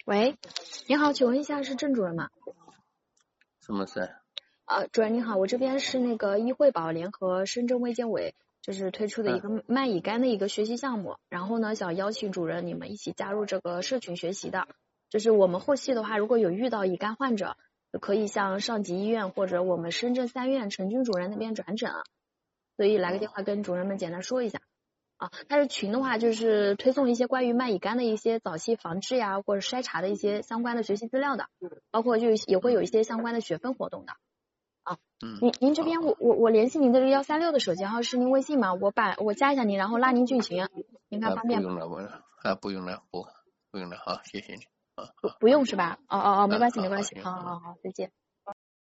喂，您好，请问一下是郑主任吗？ 什么事？ 主任您好，我这边是那个医惠保联合深圳卫健委就是推出的一个麦乙肝的一个学习项目，然后呢想邀请主任你们一起加入这个社群学习的，就是我们后期的话如果有遇到乙肝患者，可以向上级医院或者我们深圳3院陈军主任那边转诊，所以来个电话跟主任们简单说一下。它是群的话，就是推送一些关于麦乙肝的一些早期防治呀，或者筛查的一些相关的学习资料的，包括就也会有一些相关的学分活动的。您这边我联系您的这个136的手机号是您微信吗？我加一下您，然后拉您进群，您看方便吗？ 不用了，好，谢谢你。 不用是吧？没关系，好，再见。